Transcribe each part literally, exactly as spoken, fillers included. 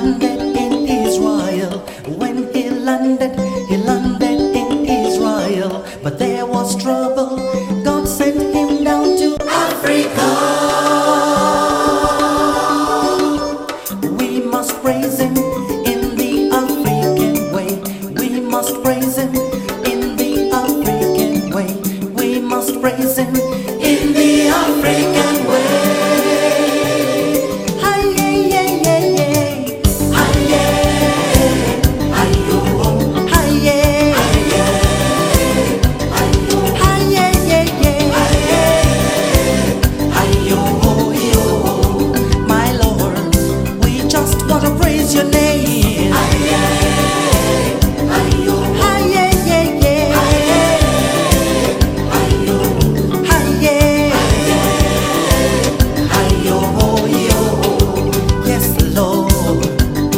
landed in Israel. When he landed, he landed in Israel. But there was trouble. God sent him down to Africa. We must praise him in the African way. We must praise him in the African way. We must praise him in the African way. Your name. Aye, aye, aye, oh. Aye, aye, aye, aye, oh. Aye, aye, aye, oh, yo. Yes, Lord.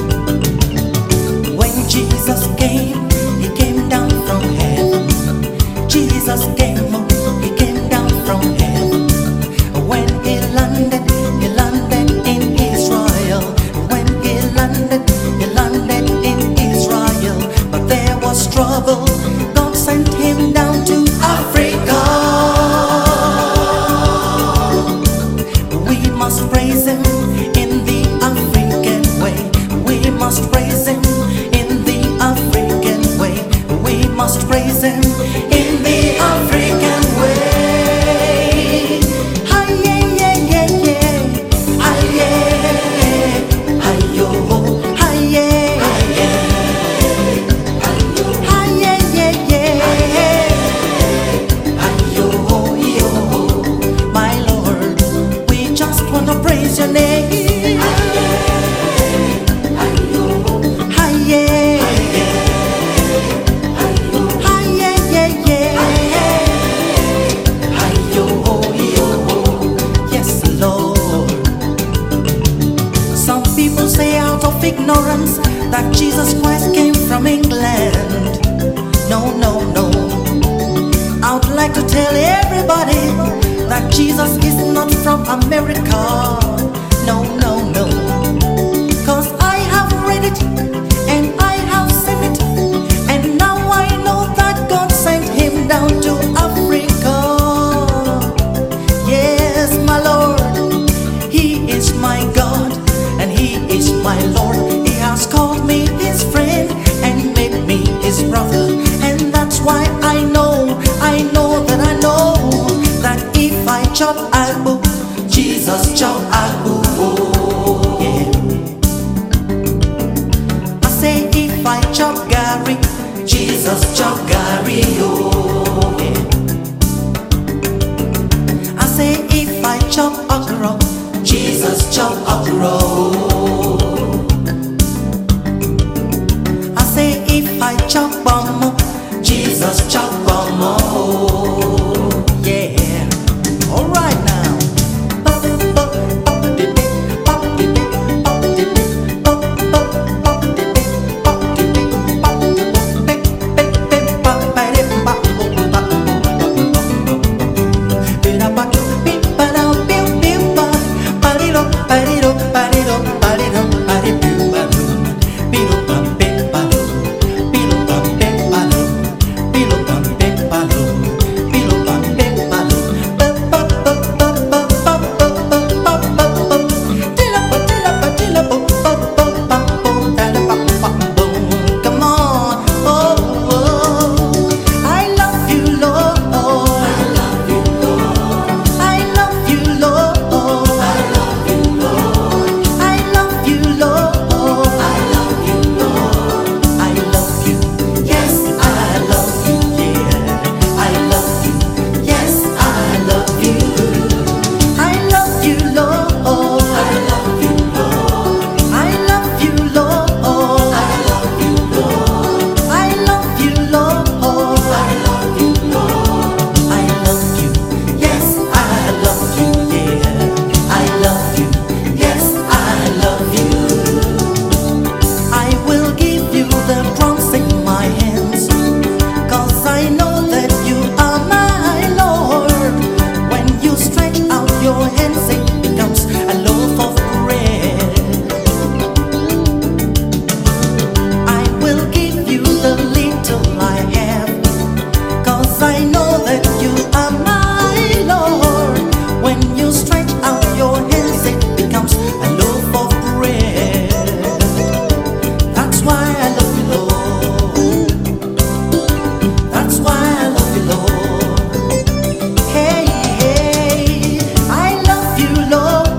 When Jesus came, he came down from heaven. Jesus came, he came down from heaven. When he landed, he landed in Israel. When he landed, he landed in Israel. But there was trouble. God sent him down to Africa. We must praise him in the African way. We must praise him in the African way. We must praise him in the African way. Praise your name. Yes, Lord. Some people say out of ignorance that Jesus Christ came from England. No, no, no. I would like to tell everybody that Jesus is not from America. No, no, no. Cause I have read it and I have seen it, and now I know that God sent him down to Africa. Yes, my Lord, he is my God and he is my Lord. He has called me his friend and made me his brother. And that's why I know, I know that I know that if I chop apple, Jesus chop apple. Oh, yeah. I say if I chop Gary, Jesus chop Gary. Oh, yeah. I say if I chop okra, Jesus chop okra. I say if I chop bama, Jesus chop bama. Oh, yeah. All right now. Pariro, pariro, pariro.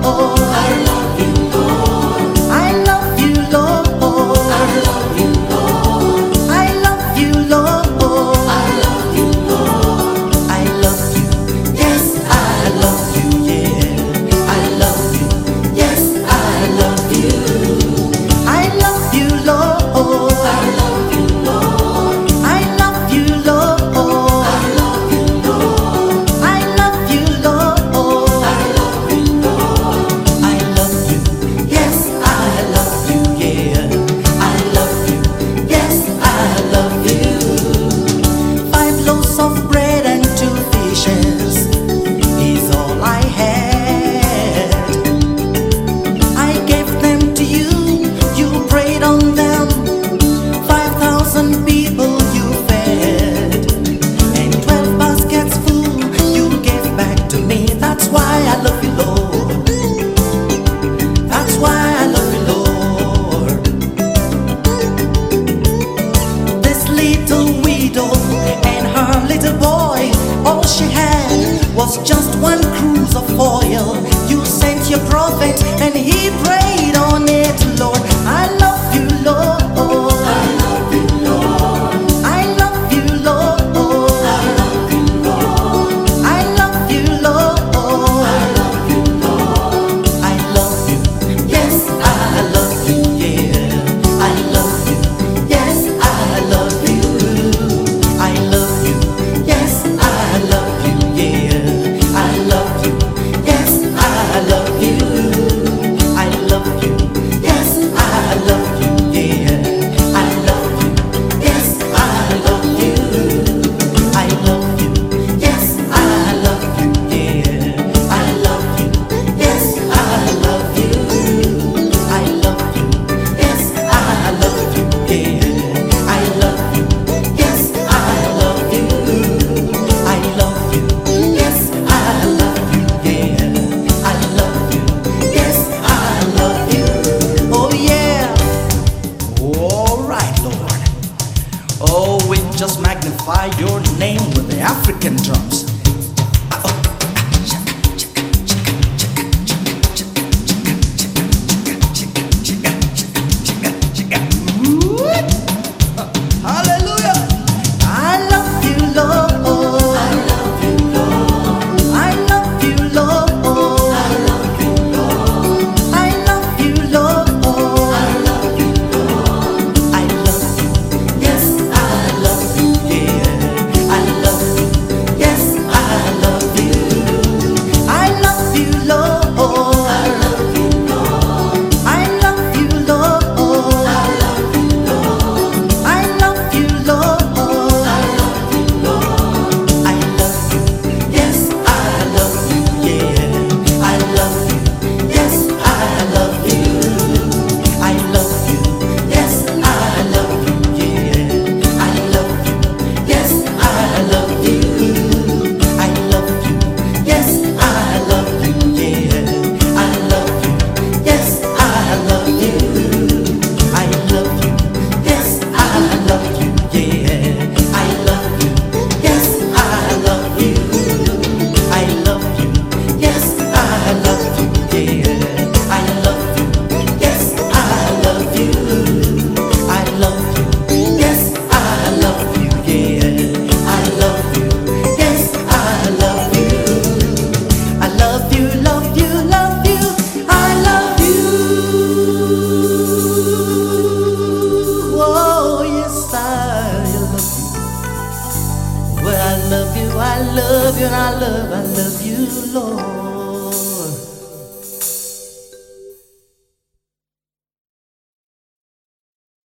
Was just one cruise of oil. You sent your prophet and he prayed on it, Lord. I love